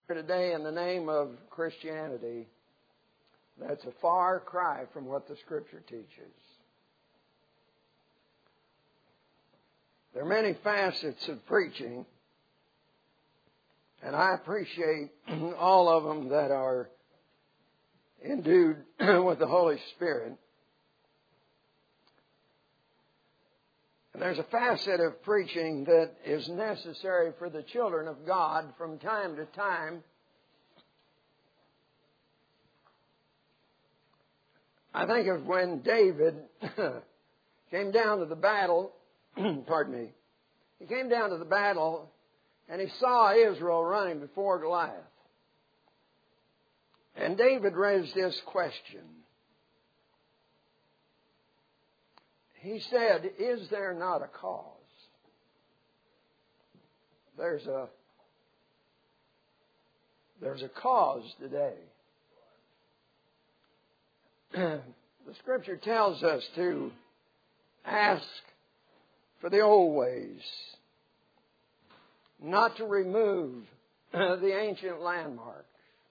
today in the name of Christianity, that's a far cry from what the Scripture teaches. There are many facets of preaching, and I appreciate all of them that are endued with the Holy Spirit. And there's a facet of preaching that is necessary for the children of God from time to time. I think of when David came down to the battle, pardon me, he came down to the battle and he saw Israel running before Goliath. And David raised this question. He said, "Is there not a cause?" There's a cause today. The Scripture tells us to ask for the old ways, not to remove the ancient landmarks.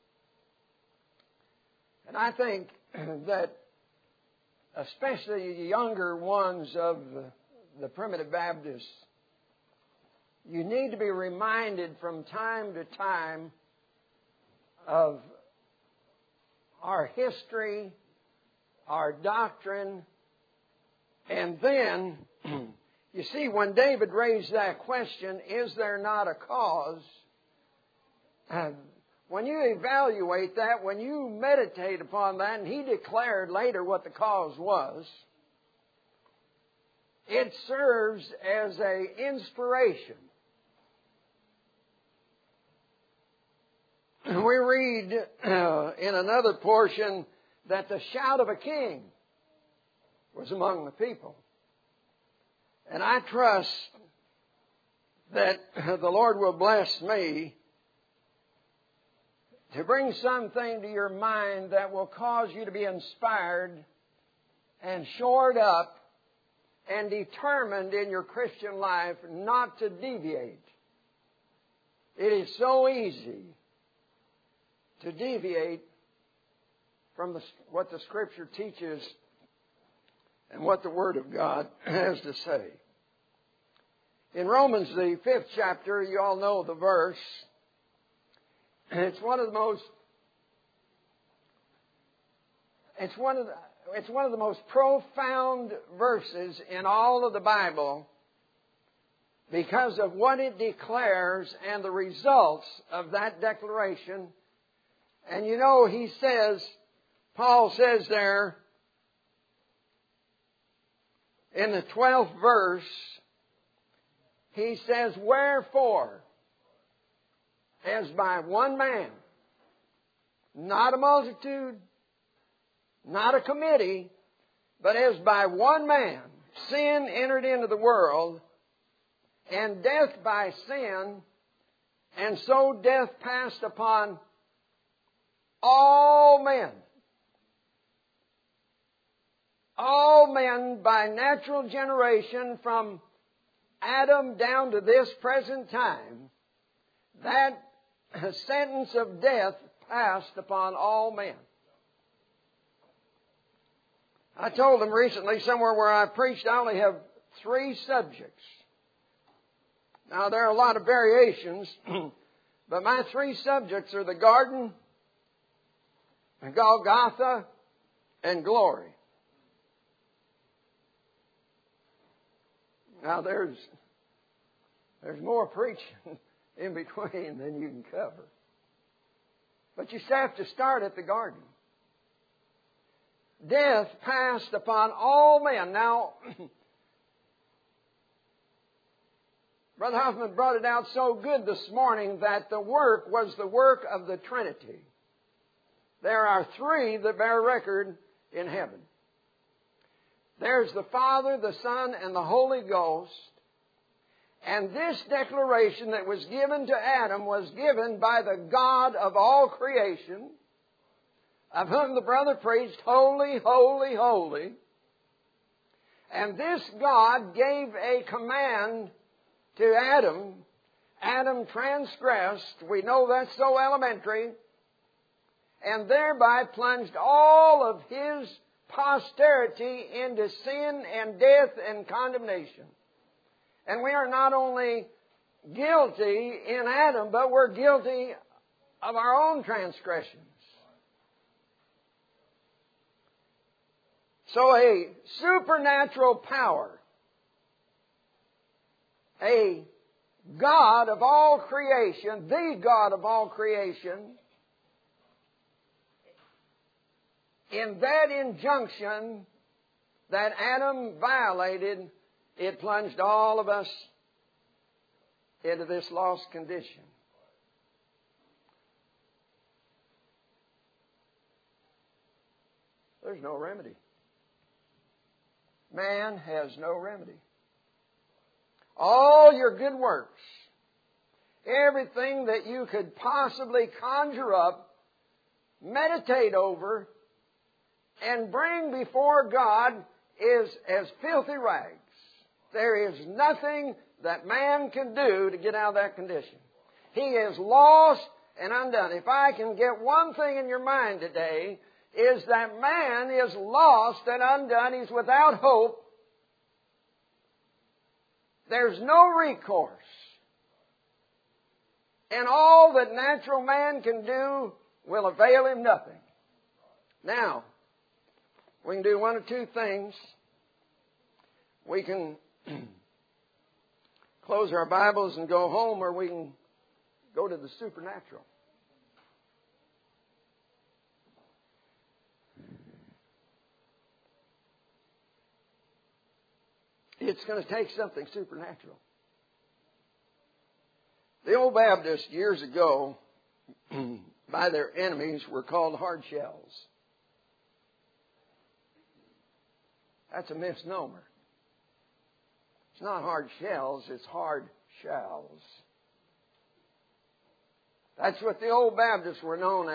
And I think that especially the younger ones of the Primitive Baptists, you need to be reminded from time to time of our history, our doctrine, and then, you see, when David raised that question, is there not a cause? When you evaluate that, when you meditate upon that, and he declared later what the cause was, it serves as an inspiration. We read in another portion that the shout of a king was among the people. And I trust that the Lord will bless me to bring something to your mind that will cause you to be inspired and shored up and determined in your Christian life not to deviate. It is so easy to deviate from what the Scripture teaches and what the Word of God has to say. In Romans, the 5th chapter, you all know the verse. It's one of the most profound verses in all of the Bible because of what it declares and the results of that declaration. And you know, Paul says there in the 12th verse, he says, "Wherefore, as by one man, not a multitude, not a committee, but as by one man, sin entered into the world, and death by sin, and so death passed upon all men." All men by natural generation from Adam down to this present time, that sentence of death passed upon all men. I told them recently, somewhere where I preached, I only have 3 subjects. Now, there are a lot of variations, but my 3 subjects are the garden, Golgotha, and glory. Now, there's more preaching in between than you can cover. But you have to start at the garden. Death passed upon all men. Now, Brother Hoffman brought it out so good this morning that the work was the work of the Trinity. There are 3 that bear record in heaven. There's the Father, the Son, and the Holy Ghost. And this declaration that was given to Adam was given by the God of all creation, of whom the brother preached, "Holy, holy, holy." And this God gave a command to Adam Adam transgressed, we know that's so elementary, and thereby plunged all of his posterity into sin and death and condemnation. And we are not only guilty in Adam, but we're guilty of our own transgressions. So a supernatural power, a God of all creation, the God of all creation, in that injunction that Adam violated, it plunged all of us into this lost condition. There's no remedy. Man has no remedy. All your good works, everything that you could possibly conjure up, meditate over, and bring before God is as filthy rags. There is nothing that man can do to get out of that condition. He is lost and undone. If I can get one thing in your mind today, is that man is lost and undone. He's without hope. There's no recourse. And all that natural man can do will avail him nothing. Now, we can do one of two things. We can close our Bibles and go home, or we can go to the supernatural. It's going to take something supernatural. The old Baptists years ago, by their enemies, were called hard shells. That's a misnomer. It's not hard shells, it's hard shells. That's what the old Baptists were known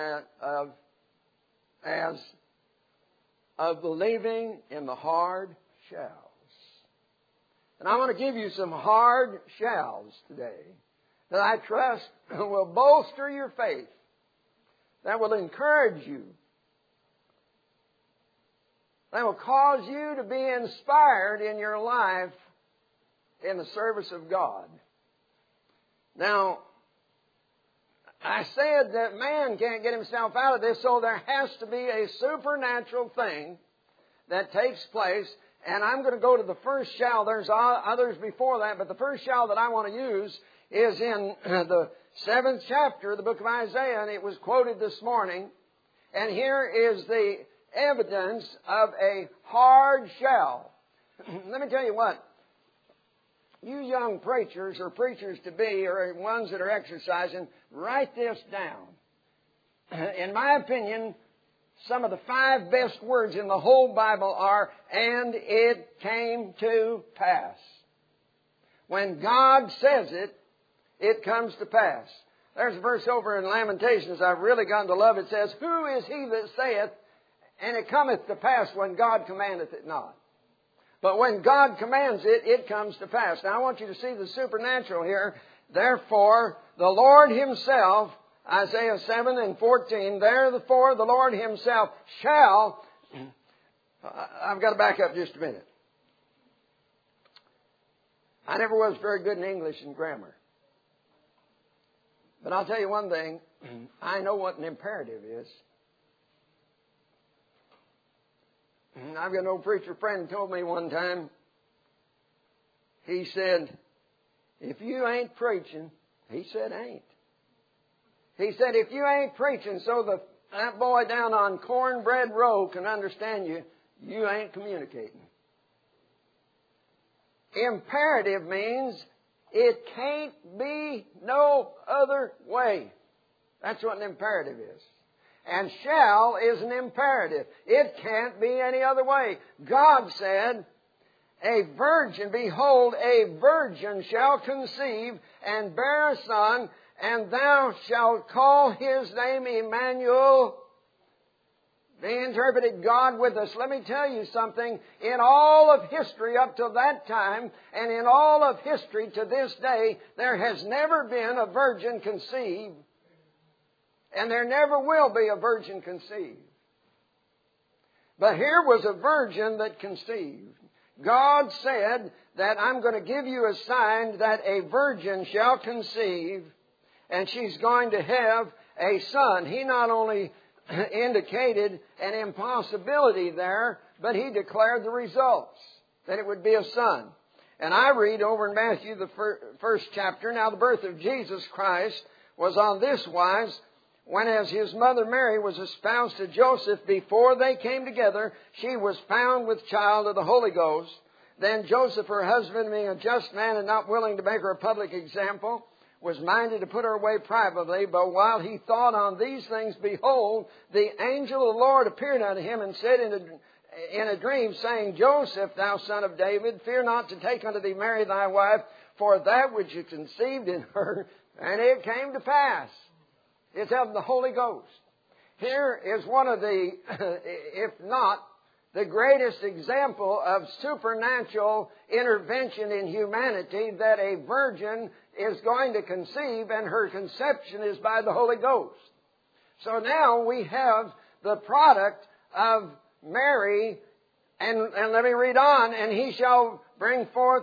as of believing in the hard shells. And I want to give you some hard shells today that I trust will bolster your faith, that will encourage you, that will cause you to be inspired in your life in the service of God. Now, I said that man can't get himself out of this, so there has to be a supernatural thing that takes place. And I'm going to go to the first shell. There's others before that, but the first shell that I want to use is in the 7th chapter of the book of Isaiah, and it was quoted this morning. And here is the evidence of a hard shell. Let me tell you what. You young preachers or preachers-to-be or ones that are exercising, write this down. In my opinion, some of the 5 best words in the whole Bible are, and it came to pass. When God says it, it comes to pass. There's a verse over in Lamentations I've really gotten to love. It says, who is he that saith, and it cometh to pass when God commandeth it not? But when God commands it, it comes to pass. Now I want you to see the supernatural here. Therefore, the Lord Himself, Isaiah 7:14, therefore the Lord Himself shall... I've got to back up just a minute. I never was very good in English and grammar. But I'll tell you one thing. I know what an imperative is. I've got an old preacher friend who told me one time, he said, if you ain't preaching, he said ain't. He said, if you ain't preaching so that boy down on Cornbread Row can understand you, you ain't communicating. Imperative means it can't be no other way. That's what an imperative is. And shall is an imperative. It can't be any other way. God said, a virgin, behold, a virgin shall conceive and bear a son, and thou shalt call his name Emmanuel. They interpreted God with us. Let me tell you something. In all of history up to that time, and in all of history to this day, there has never been a virgin conceived. And there never will be a virgin conceived. But here was a virgin that conceived. God said that I'm going to give you a sign that a virgin shall conceive, and she's going to have a son. He not only indicated an impossibility there, but He declared the results, that it would be a son. And I read over in Matthew, the first chapter, now the birth of Jesus Christ was on this wise, when as His mother Mary was espoused to Joseph, before they came together, she was found with child of the Holy Ghost. Then Joseph, her husband, being a just man and not willing to make her a public example, was minded to put her away privately. But while he thought on these things, behold, the angel of the Lord appeared unto him and said in a dream, saying, Joseph, thou son of David, fear not to take unto thee Mary thy wife, for that which is conceived in her, and it came to pass, is of the Holy Ghost. Here is one of the, if not the greatest example of supernatural intervention in humanity, that a virgin is going to conceive, and her conception is by the Holy Ghost. So now we have the product of Mary, and let me read on, and she shall bring forth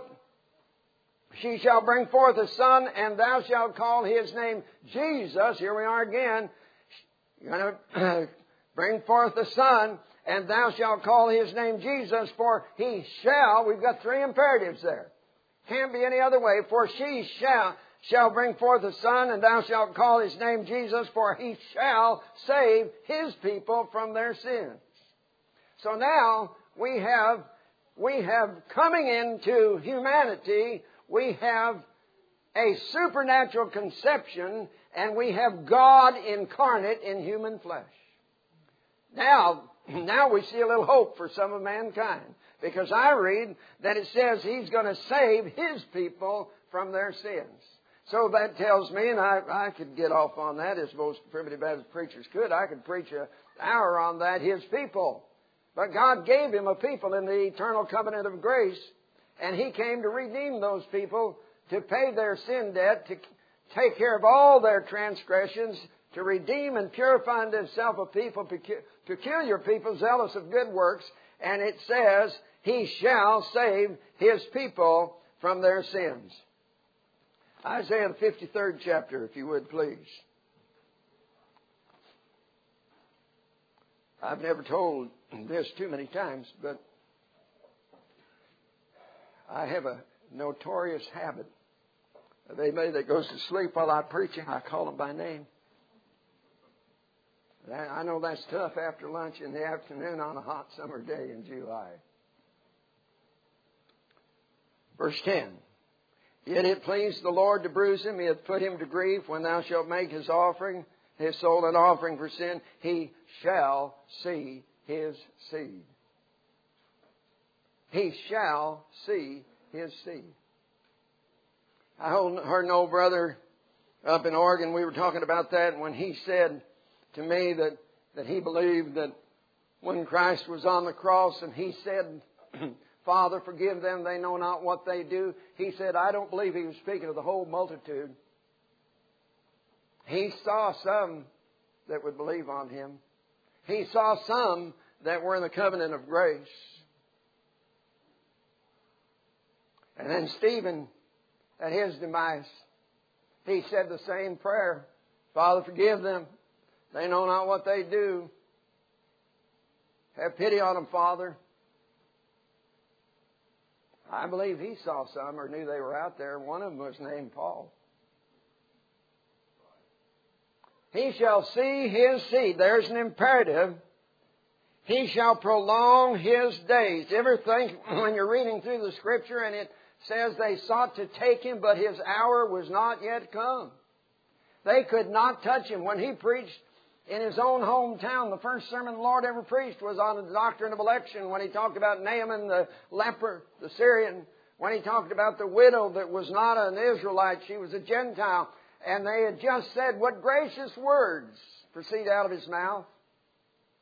a son, and thou shalt call his name Jesus. Here we are again. You're going to bring forth a son, and thou shalt call his name Jesus, for he shall, we've got three imperatives there. Can't be any other way. For she shall bring forth a son, and thou shalt call his name Jesus, for he shall save his people from their sins. So now we have coming into humanity, we have a supernatural conception, and we have God incarnate in human flesh. Now we see a little hope for some of mankind, because I read that it says He's going to save His people from their sins. So that tells me, and I could get off on that as most primitive Baptist preachers could. I could preach an hour on that, His people. But God gave Him a people in the eternal covenant of grace, and He came to redeem those people, to pay their sin debt, to take care of all their transgressions, to redeem and purify unto Himself a people, peculiar people, zealous of good works. And it says, He shall save His people from their sins. Isaiah the 53rd chapter, if you would, please. I've never told this too many times, but I have a notorious habit of anybody that goes to sleep while I'm preaching, I call them by name. I know that's tough after lunch in the afternoon on a hot summer day in July. Verse 10. Yet it pleased the Lord to bruise him. He hath put him to grief. When thou shalt make his offering, his soul an offering for sin, he shall see his seed. He shall see his seed. I heard an old brother up in Oregon, we were talking about that, and when he said to me that he believed that when Christ was on the cross and He said, Father, forgive them, they know not what they do. He said, I don't believe He was speaking of the whole multitude. He saw some that would believe on Him. He saw some that were in the covenant of grace. And then Stephen, at his demise, he said the same prayer. Father, forgive them. They know not what they do. Have pity on them, Father. I believe he saw some or knew they were out there. One of them was named Paul. He shall see his seed. There's an imperative. He shall prolong his days. Ever think when you're reading through the Scripture and it says they sought to take him, but his hour was not yet come. They could not touch him. When he preached in his own hometown, the first sermon the Lord ever preached was on the doctrine of election, when he talked about Naaman the leper, the Syrian, when he talked about the widow that was not an Israelite, she was a Gentile, and they had just said, what gracious words proceed out of his mouth.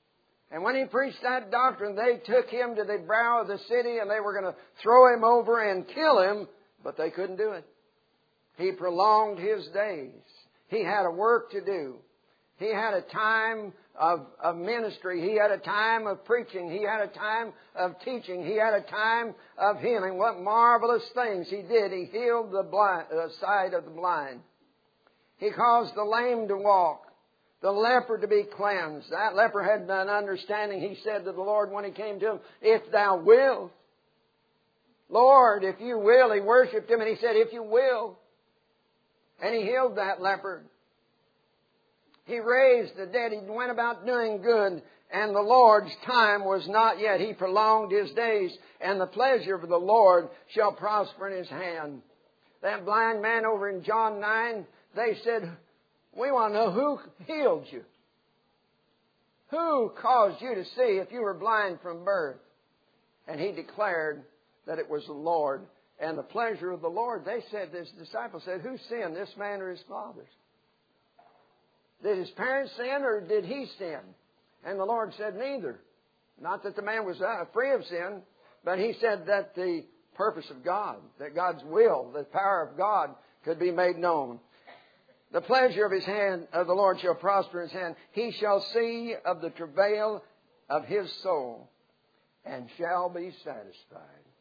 And when he preached that doctrine, they took him to the brow of the city and they were going to throw him over and kill him, but they couldn't do it. He prolonged his days. He had a work to do. He had a time of ministry. He had a time of preaching. He had a time of teaching. He had a time of healing. What marvelous things he did. He healed the sight of the blind. He caused the lame to walk, the leper to be cleansed. That leper had an understanding. He said to the Lord when he came to him, "If thou wilt." Lord, if you will. He worshipped him and he said, "If you will." And he healed that leper. He raised the dead. He went about doing good. And the Lord's time was not yet. He prolonged his days. And the pleasure of the Lord shall prosper in his hand. That blind man over in John 9, they said, "We want to know who healed you. Who caused you to see if you were blind from birth?" And he declared that it was the Lord. And the pleasure of the Lord, they said, his disciples said, "Who sinned, this man or his fathers? Did his parents sin or did he sin?" And the Lord said, "Neither." Not that the man was free of sin, but he said that the purpose of God, that God's will, the power of God could be made known. The pleasure of his hand, of the Lord shall prosper in his hand. He shall see of the travail of his soul and shall be satisfied.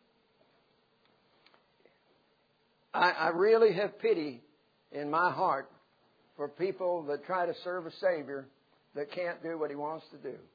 I really have pity in my heart for people that try to serve a Savior that can't do what He wants to do.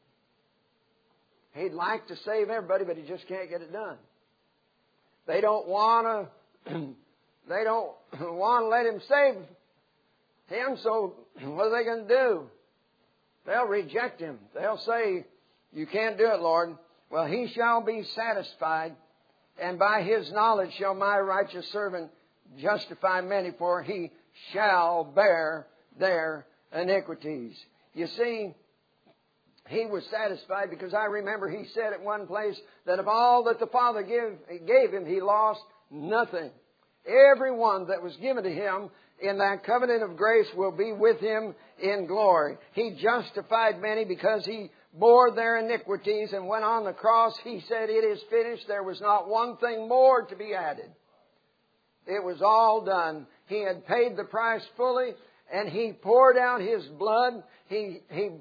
He'd like to save everybody, but He just can't get it done. They don't want to let Him save Him, so what are they going to do? They'll reject Him. They'll say, "You can't do it, Lord." Well, He shall be satisfied, and by His knowledge shall my righteous servant justify many, for he shall bear their iniquities. You see, He was satisfied because I remember He said at one place that of all that the Father gave Him, He lost nothing. Every one that was given to Him in that covenant of grace will be with Him in glory. He justified many because He bore their iniquities, and when on the cross He said, "It is finished." There was not one thing more to be added. It was all done. He had paid the price fully, and He poured out His blood. He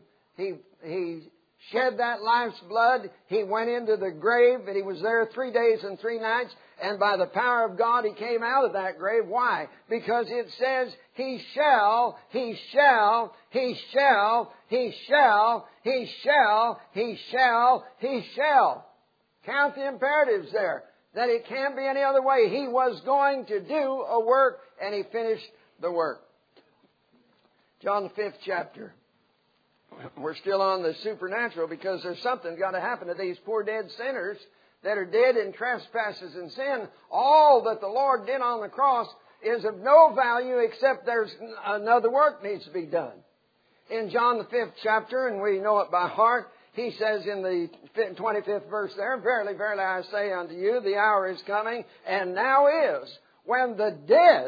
shed that life's blood. He went into the grave, and He was there 3 days and 3 nights. And by the power of God, He came out of that grave. Why? Because it says, He shall, He shall, He shall, He shall, He shall, He shall, He shall. Count the imperatives there. That it can't be any other way. He was going to do a work, and He finished the work. John the 5th chapter. We're still on the supernatural because there's something got to happen to these poor dead sinners that are dead in trespasses and sin. All that the Lord did on the cross is of no value except there's another work needs to be done. In John the 5th chapter, and we know it by heart, He says in the 25th verse there, "Verily, verily, I say unto you, the hour is coming, and now is, when the dead,"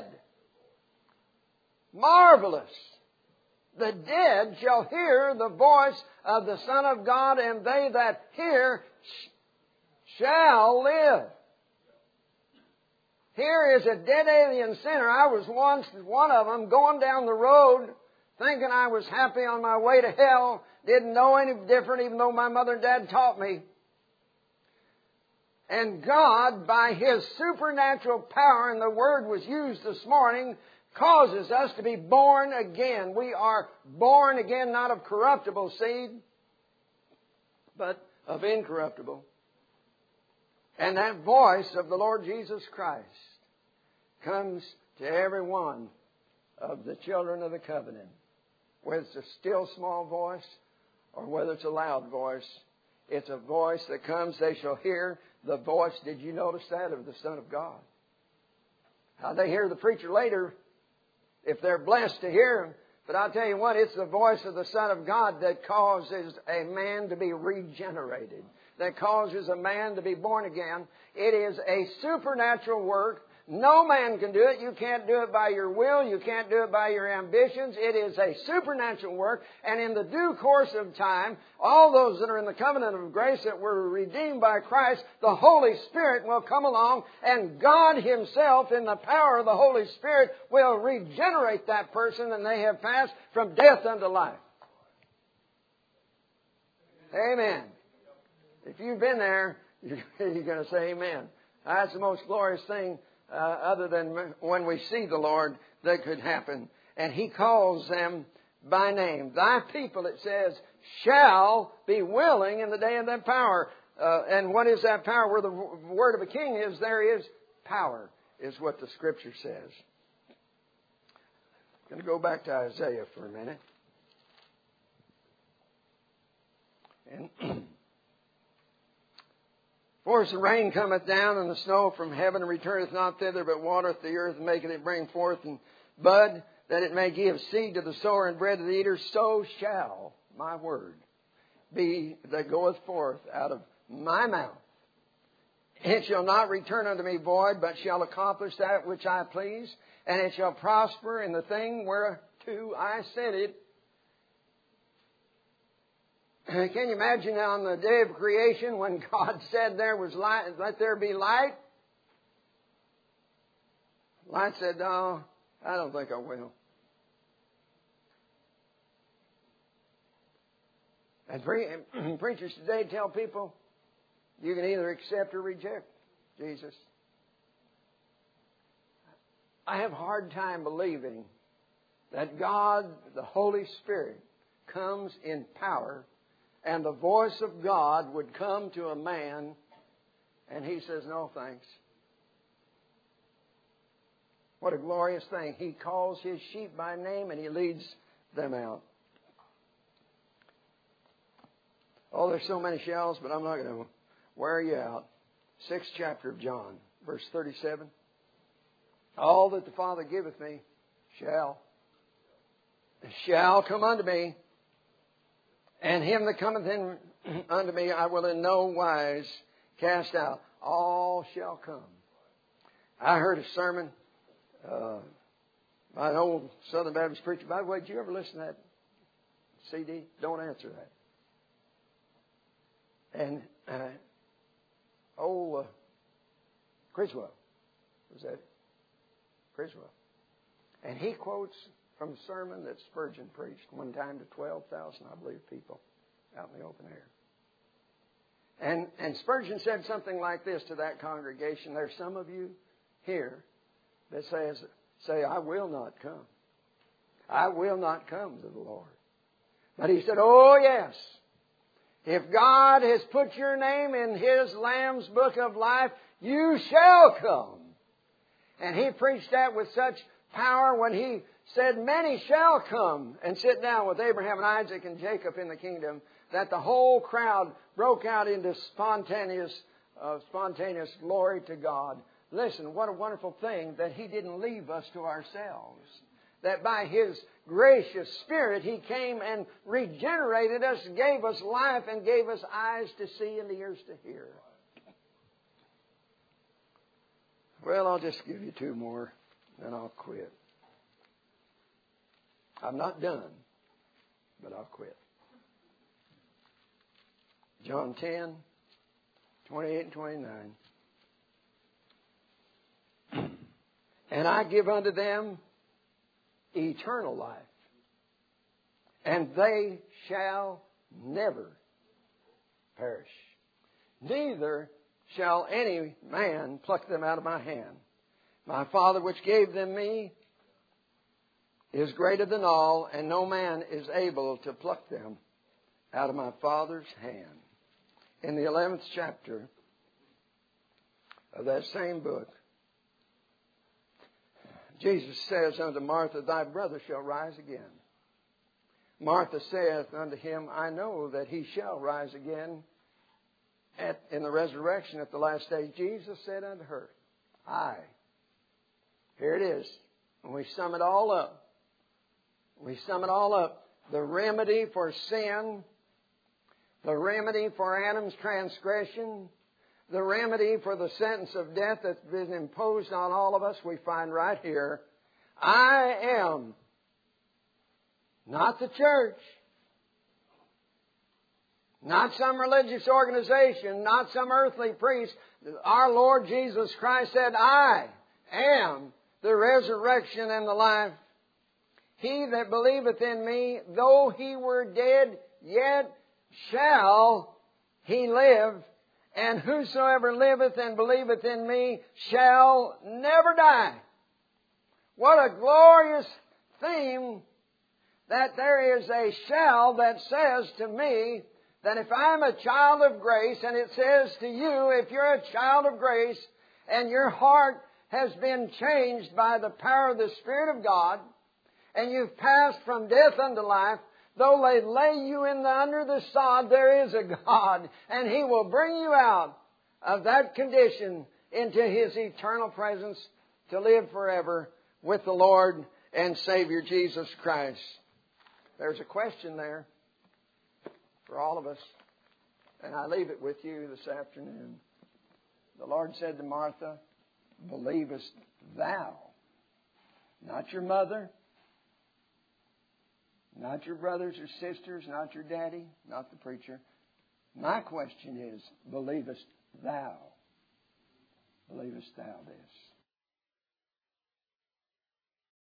marvelous, "the dead shall hear the voice of the Son of God, and they that hear shall live." Here is a dead alien sinner. I was once one of them going down the road thinking I was happy on my way to hell. Didn't know any different even though my mother and dad taught me. And God, by His supernatural power, and the word was used this morning, causes us to be born again. We are born again not of corruptible seed, but of incorruptible. And that voice of the Lord Jesus Christ comes to every one of the children of the covenant. Whether it's a still small voice or whether it's a loud voice, it's a voice that comes. They shall hear the voice, did you notice that, of the Son of God? How they hear the preacher later, if they're blessed to hear Him. But I'll tell you what, it's the voice of the Son of God that causes a man to be regenerated, that causes a man to be born again. It is a supernatural work No man can do it. You can't do it by your will. You can't do it by your ambitions. It is a supernatural work. And in the due course of time, all those that are in the covenant of grace that were redeemed by Christ, the Holy Spirit will come along, and God Himself, in the power of the Holy Spirit, will regenerate that person, and they have passed from death unto life. Amen. If you've been there, you're going to say amen. That's the most glorious thing, other than when we see the Lord, that could happen. And He calls them by name. Thy people, it says, shall be willing in the day of that power. And what is that power? Where the word of a king is, there is power, is what the Scripture says. I'm going to go back to Isaiah for a minute. And for as the rain cometh down and the snow from heaven and returneth not thither, but watereth the earth and maketh it bring forth and bud, that it may give seed to the sower and bread to the eater, so shall my word be that goeth forth out of my mouth. It shall not return unto me void, but shall accomplish that which I please, and it shall prosper in the thing whereto I sent it. Can you imagine on the day of creation when God said there was light, let there be light? Light said, no, I don't think I will. And preachers today tell people, you can either accept or reject Jesus. I have a hard time believing that God, the Holy Spirit, comes in power, and the voice of God would come to a man, and he says, no thanks. What a glorious thing. He calls His sheep by name, and He leads them out. Oh, there's so many shells, but I'm not going to wear you out. 6th chapter of John, verse 37. All that the Father giveth me shall come unto me. And him that cometh in unto me I will in no wise cast out. All shall come. I heard a sermon by an old Southern Baptist preacher. By the way, did you ever listen to that CD? Don't answer that. And Criswell. Was that Criswell? And he quotes from a sermon that Spurgeon preached one time to 12,000, I believe, people out in the open air. And Spurgeon said something like this to that congregation. There's some of you here that say, I will not come. I will not come to the Lord. But he said, oh yes. If God has put your name in His Lamb's book of life, you shall come. And he preached that with such power when he said, many shall come and sit down with Abraham and Isaac and Jacob in the kingdom, that the whole crowd broke out into spontaneous glory to God. Listen, what a wonderful thing that He didn't leave us to ourselves. That by His gracious Spirit He came and regenerated us, gave us life, and gave us eyes to see and ears to hear. Well, I'll just give you two more, then I'll quit. I'm not done, but I'll quit. John 10, 28 and 29. And I give unto them eternal life, and they shall never perish. Neither shall any man pluck them out of my hand. My Father which gave them me is greater than all, and no man is able to pluck them out of my Father's hand. In the 11th chapter of that same book, Jesus says unto Martha, thy brother shall rise again. Martha saith unto Him, I know that he shall rise again in the resurrection at the last day. Jesus said unto her, here it is. And we sum it all up. The remedy for sin, the remedy for Adam's transgression, The remedy for the sentence of death that's been imposed on all of us, we find right here. I am, not the church, not some religious organization, not some earthly priest. Our Lord Jesus Christ said, I am the resurrection and the life. He that believeth in me, though he were dead, yet shall he live. And whosoever liveth and believeth in me shall never die. What a glorious theme that there is a shall that says to me that if I'm a child of grace, and it says to you, if you're a child of grace and your heart has been changed by the power of the Spirit of God, and you've passed from death unto life, though they lay you under the sod, there is a God, and He will bring you out of that condition into His eternal presence to live forever with the Lord and Savior Jesus Christ. There's a question there for all of us, and I leave it with you this afternoon. The Lord said to Martha, believest thou? Not your mother, not your brothers or sisters, not your daddy, not the preacher. My question is, believest thou? Believest thou this?